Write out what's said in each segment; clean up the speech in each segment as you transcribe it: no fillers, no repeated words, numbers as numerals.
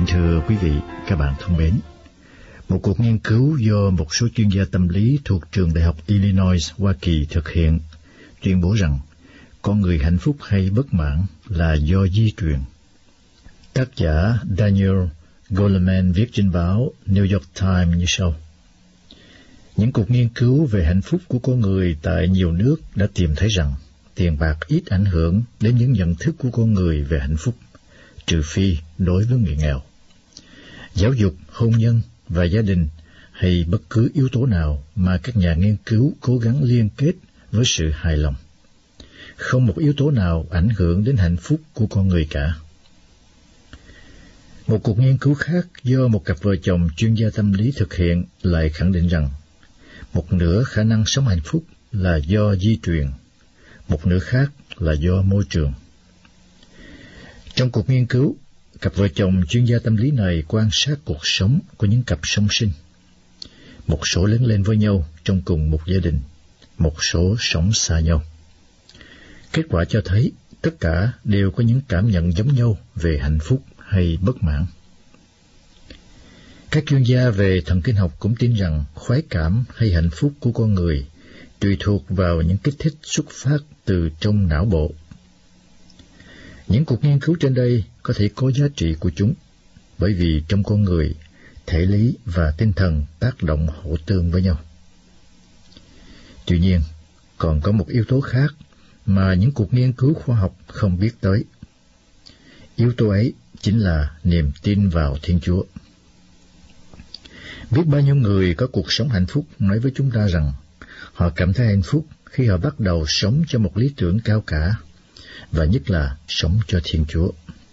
Kính thưa quý vị, các bạn thân mến, một cuộc nghiên cứu do một số chuyên gia tâm lý thuộc trường Đại học Illinois, Hoa Kỳ thực hiện tuyên bố rằng con người hạnh phúc hay bất mãn là do di truyền. Tác giả Daniel Goleman viết trên báo New York Times như sau. Những cuộc nghiên cứu về hạnh phúc của con người tại nhiều nước đã tìm thấy rằng tiền bạc ít ảnh hưởng đến những nhận thức của con người về hạnh phúc, trừ phi đối với người nghèo. Giáo dục, hôn nhân và gia đình hay bất cứ yếu tố nào mà các nhà nghiên cứu cố gắng liên kết với sự hài lòng. Không một yếu tố nào ảnh hưởng đến hạnh phúc của con người cả. Một cuộc nghiên cứu khác do một cặp vợ chồng chuyên gia tâm lý thực hiện lại khẳng định rằng một nửa khả năng sống hạnh phúc là do di truyền, một nửa khác là do môi trường. Trong cuộc nghiên cứu, cặp vợ chồng chuyên gia tâm lý này quan sát cuộc sống của những cặp song sinh. Một số lớn lên với nhau trong cùng một gia đình, một số sống xa nhau. Kết quả cho thấy tất cả đều có những cảm nhận giống nhau về hạnh phúc hay bất mãn. Các chuyên gia về thần kinh học cũng tin rằng khoái cảm hay hạnh phúc của con người tùy thuộc vào những kích thích xuất phát từ trong não bộ. Những cuộc nghiên cứu trên đây có thể có giá trị của chúng, bởi vì trong con người, thể lý và tinh thần tác động hỗ tương với nhau. Tuy nhiên, còn có một yếu tố khác mà những cuộc nghiên cứu khoa học không biết tới. Yếu tố ấy chính là niềm tin vào Thiên Chúa. Biết bao nhiêu người có cuộc sống hạnh phúc nói với chúng ta rằng họ cảm thấy hạnh phúc khi họ bắt đầu sống cho một lý tưởng cao cả, và nhất là sống cho Thiên Chúa.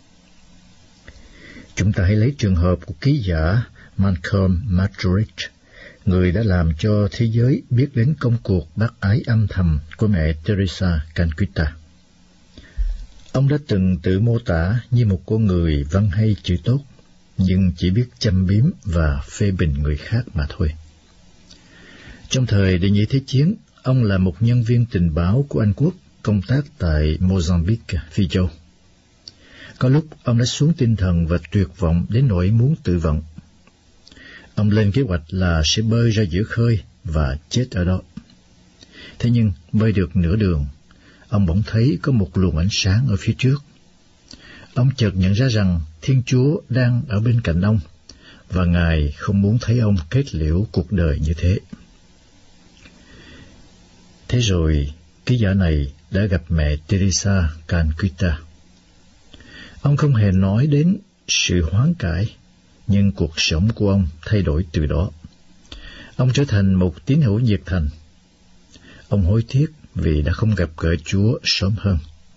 Chúng ta hãy lấy trường hợp của ký giả Malcolm Muggeridge, người đã làm cho thế giới biết đến công cuộc bác ái âm thầm của mẹ Teresa Calcutta. Ông đã từng tự mô tả như một con người văn hay chữ tốt, nhưng chỉ biết châm biếm và phê bình người khác mà thôi. Trong thời Đệ nhị Thế chiến, ông là một nhân viên tình báo của Anh Quốc, công tác tại Mozambique, Phi Châu. Có lúc ông đã xuống tinh thần và tuyệt vọng đến nỗi muốn tự vận. Ông lên kế hoạch là sẽ bơi ra giữa khơi và chết ở đó. Thế nhưng bơi được nửa đường, ông bỗng thấy có một luồng ánh sáng ở phía trước. Ông chợt nhận ra rằng Thiên Chúa đang ở bên cạnh ông, và Ngài không muốn thấy ông kết liễu cuộc đời như thế. Thế rồi, ký giả này đã gặp mẹ Teresa Calcutta. Ông không hề nói đến sự hoán cải, nhưng cuộc sống của ông thay đổi từ đó. Ông trở thành một tín hữu nhiệt thành. Ông hối tiếc vì đã không gặp gỡ Chúa sớm hơn.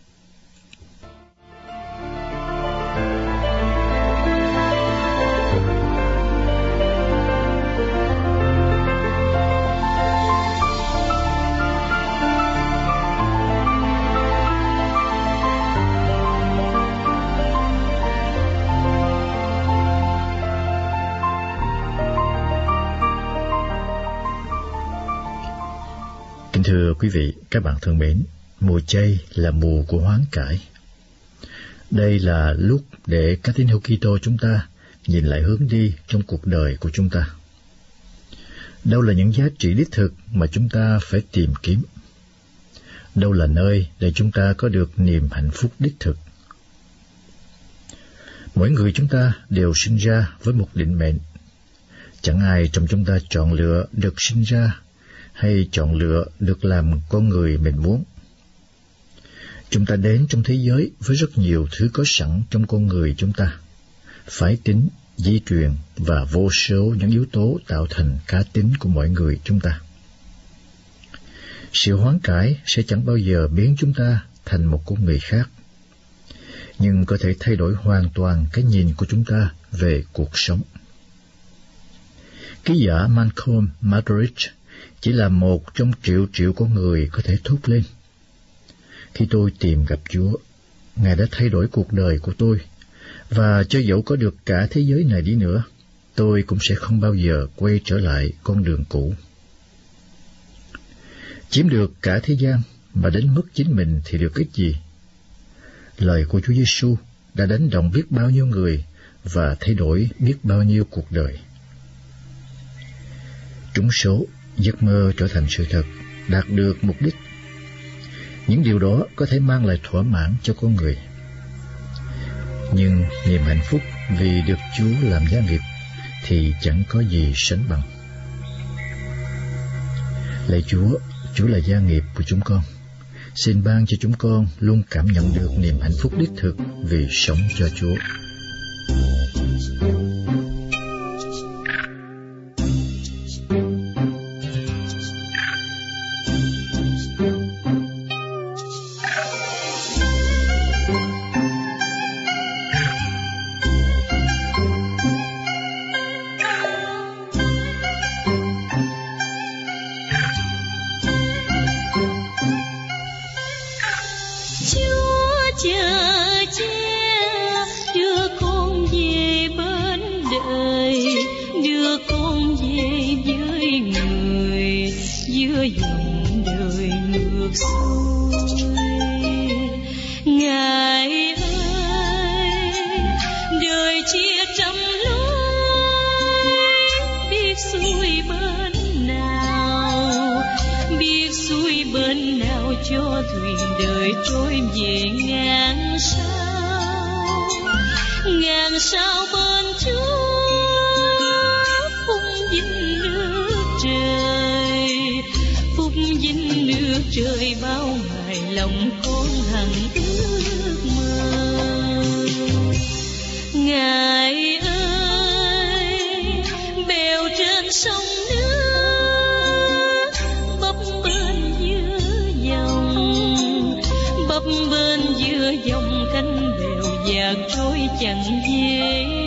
Thưa quý vị, các bạn thân mến, mùa chay là mùa của hoán cải. Đây là lúc để các tín hữu Kitô chúng ta nhìn lại hướng đi trong cuộc đời của chúng ta. Đâu là những giá trị đích thực mà chúng ta phải tìm kiếm? Đâu là nơi để chúng ta có được niềm hạnh phúc đích thực? Mỗi người chúng ta đều sinh ra với một định mệnh. Chẳng ai trong chúng ta chọn lựa được sinh ra hay chọn lựa được làm con người mình muốn. Chúng ta đến trong thế giới với rất nhiều thứ có sẵn trong con người chúng ta: phái tính, di truyền và vô số những yếu tố tạo thành cá tính của mỗi người chúng ta. Sự hoán cải sẽ chẳng bao giờ biến chúng ta thành một con người khác, nhưng có thể thay đổi hoàn toàn cái nhìn của chúng ta về cuộc sống. Ký giả Malcolm Muggeridge chỉ là một trong triệu con người có thể thốt lên: khi tôi tìm gặp Chúa, Ngài đã thay đổi cuộc đời của tôi, và cho dẫu có được cả thế giới này đi nữa, tôi cũng sẽ không bao giờ quay trở lại con đường cũ. Chiếm được cả thế gian mà đánh mất chính mình thì được ích gì? Lời của Chúa Giêsu đã đánh động biết bao nhiêu người và thay đổi biết bao nhiêu cuộc đời. Trúng số, giấc mơ trở thành sự thật, đạt được mục đích. Những điều đó có thể mang lại thỏa mãn cho con người. Nhưng niềm hạnh phúc vì được Chúa làm gia nghiệp thì chẳng có gì sánh bằng. Lạy Chúa, Chúa là gia nghiệp của chúng con. Xin ban cho chúng con luôn cảm nhận được niềm hạnh phúc đích thực vì sống cho Chúa. Cho thuyền đời trôi về ngàn sao bên Chúa, phúc dinh nước trời bao ngày lòng con hằng ước mơ. Ngài ơi, bèo trên sông nước bấp bên giữa dòng cánh bèo dạt trôi chẳng về.